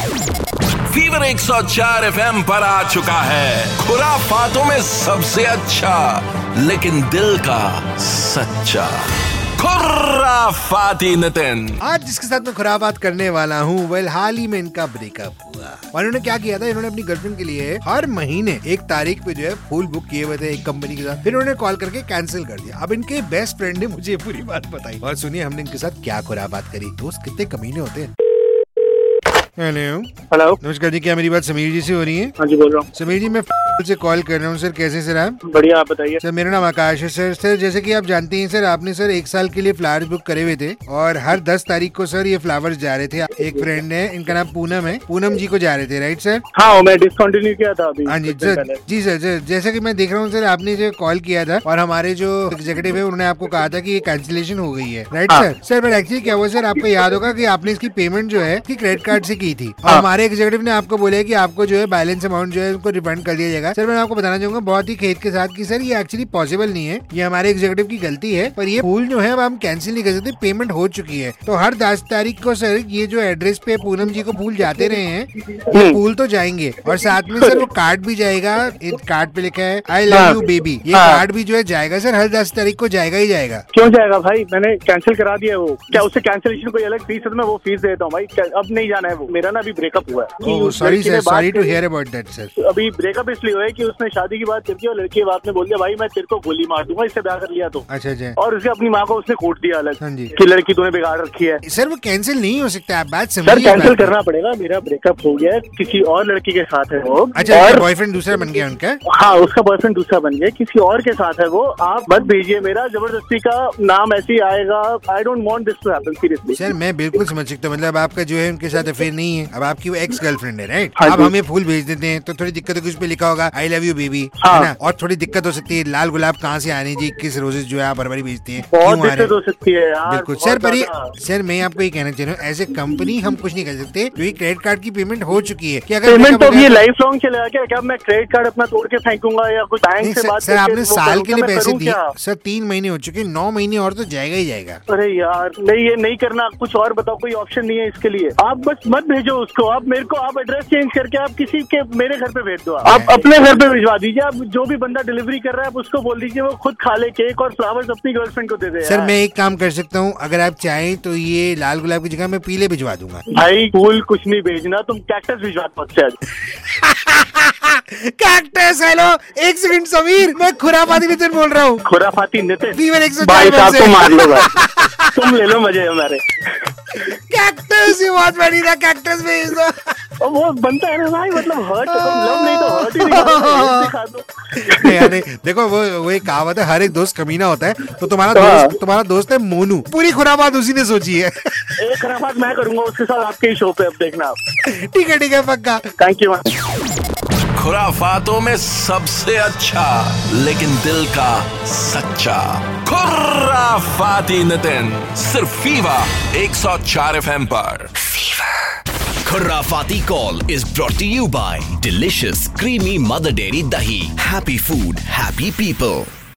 Fever 104 FM पर आ चुका है खुराफातों में सबसे अच्छा लेकिन दिल का सच्चा खुराफाती नितिन। आज जिसके साथ मैं खुराफात करने वाला हूँ हाल ही में इनका ब्रेकअप हुआ और इन्होंने क्या किया था, इन्होंने अपनी गर्लफ्रेंड के लिए हर महीने 1 तारीख पे जो है फूल बुक किए हुए थे एक कंपनी के साथ, फिर उन्होंने कॉल करके कैंसिल कर दिया। अब इनके बेस्ट फ्रेंड ने मुझे पूरी बात बताई और सुनिए हमने इनके साथ क्या खुराफात करी। दोस्त कितने कमीने होते हैं। हेलो नमस्कार जी, क्या मेरी बात समीर जी से हो रही है? हाँ जी बोल रहा हूँ। समीर जी मैं से कॉल कर रहा हूँ सर। कैसे सर आप? बढ़िया, आप बताइए। सर मेरा नाम आकाश है सर। सर जैसे कि आप जानते हैं सर, आपने सर 1 साल के लिए फ्लावर्स बुक करे हुए थे और हर 10 तारीख को सर ये फ्लावर्स जा रहे थे। एक फ्रेंड है, इनका नाम पूनम है, पूनम जी को जा रहे थे, राइट सर? हाँ, मैं डिसकंटिन्यू किया था अभी। हाँ जी सर। जी सर, जैसा कि मैं देख रहा हूँ सर, आपने जो कॉल किया था और हमारे जो एग्जीक्यूटिव है उन्होंने आपको कहा था कि ये कैंसिलेशन हो गई है, right sir? Sir but actually क्या हुआ सर, आपको याद होगा कि आपने इसकी पेमेंट जो है क्रेडिट कार्ड से की थी और हमारे एग्जीक्यूटिव ने आपको बोला कि आपको जो है बैलेंस अमाउंट जो है उनको रिफंड कर दिया जाएगा। सर मैं आपको बताना चाहूंगा बहुत ही खेद के साथ कि सर ये एक्चुअली पॉसिबल नहीं है, ये हमारे एग्जीक्यूटिव की गलती है, पर ये फूल जो है अब हम कैंसिल नहीं कर सकते, पेमेंट हो चुकी है। तो हर 10 तारीख को सर ये जो एड्रेस पे पूनम जी को फूल जाते रहे हैं, ये फूल तो जाएंगे और साथ में सर वो कार्ड भी जाएगा। कार्ड पे लिखा है आई लव यू बेबी, ये कार्ड भी जो है जाएगा सर, हर 10 तारीख को जाएगा ही जाएगा। क्यों जाएगा भाई? मैंने कैंसिल करा दिया। वो क्या उससे कैंसिलेशन कोई अलग फीस है तो मैं वो फीस देता हूँ भाई। अब नहीं जाना है वो, मेरा ना अभी ब्रेकअप हुआ है। Sorry sir, sorry to hear about that sir. अभी ब्रेकअप इसलिए हुआ है कि उसने शादी की बात करके और लड़की के बाप ने बोल दिया भाई मैं तेरे को गोली मार दूंगा इससे ब्याह कर लिया तो। अच्छा अच्छा। और उसके अपनी माँ को उसने कोट दिया अलग। हाँ जी। कि लड़की तूने बिगाड़ रखी है। सर वो कैंसिल नहीं हो सकता, आप बात समझिए। सर कैंसिल करना पड़ेगा, मेरा ब्रेकअप हो गया, किसी और लड़की के साथ है वो। अच्छा, और बॉयफ्रेंड दूसरा बन गया उनका? हाँ, उसका बॉयफ्रेंड दूसरा बन गया, किसी और के साथ है वो। आप मत भेजिए, मेरा जबरदस्ती का नाम ऐसे ही आएगा। I don't want this to happen seriously. Sir मैं बिल्कुल समझ सकता हूँ, मतलब आपका जो है उनके साथ अफेयर नहीं है, अब आपकी वो एक्स गर्लफ्रेंड है, राइट? अब हमें फूल भेज देते हैं तो थोड़ी दिक्कत होगी, उस पे लिखा होगा आई लव यू बेबी, है ना? और थोड़ी दिक्कत हो सकती है, लाल गुलाब कहाँ से आने जी, किस रोजेस जो है आप भरभरी भेजते हैं, बहुत दिक्कत हो सकती है यार। बिल्कुल सर, पर सर मैं आपको ये कहना चाह रहा हूँ, एज ए कंपनी हम कुछ नहीं कर सकते क्योंकि क्रेडिट कार्ड की पेमेंट हो चुकी है। क्या पेमेंट तो ये लाइफ लॉन्ग चलेगा क्या? मैं क्रेडिट कार्ड अपना तोड़ के फेंकूंगा या कुछ बैंक से बात? सर आपने साल के लिए पैसे दिए सर, 3 महीने हो चुके, 9 महीने और तो जाएगा ही जाएगा। अरे यार नहीं, ये नहीं करना। कुछ और बताओ, कोई ऑप्शन नहीं है इसके लिए? आप बस मत भेजो उसको, आप मेरे को आप एड्रेस चेंज करके आप किसी के मेरे घर पे भेज दो। आप अपने घर पे भिजवा दीजिए। आप जो भी बंदा डिलीवरी कर रहा है आप उसको बोल दीजिए वो खुद खा ले केक और फ्लावर्स अपनी गर्लफ्रेंड को दे दे। सर मैं एक काम कर सकता हूँ, अगर आप चाहें तो ये लाल गुलाब की जगह मैं पीले भिजवा दूंगा। भाई फूल कुछ नहीं भेजना, तुम कैक्टस भिजवा दो। कैक्टस? हेलो एक सेकंड समीर, मैं खुराफाती नितिन बोल रहा हूँ। खुराफाती नितिन भाई साहब को मार लो भाई। तुम ले लो मजे हमारे। कैक्टस ये बहुत बड़ी था, कैक्टस भेज दो। वो बनता है ना भाई, मतलब हर्ट लव नहीं तो हर्ट ही दिखा दो। नहीं देखो वो एक कहावत है, हर एक दोस्त कमीना होता है, तो तुम्हारा दोस्त है मोनू। पूरी खुराफात उसी ने सोची है। एक खुराफात मैं करूंगा उसके साथ आपके ही शो पे, अब देखना आप। ठीक है पक्का। Thank you. खुराफातों में सबसे अच्छा लेकिन दिल का सच्चा खुराफाती नितिन, सिर्फ फीवर 104 FM पर। Khurafati Call is brought to you by delicious creamy Mother Dairy Dahi. Happy food, happy people.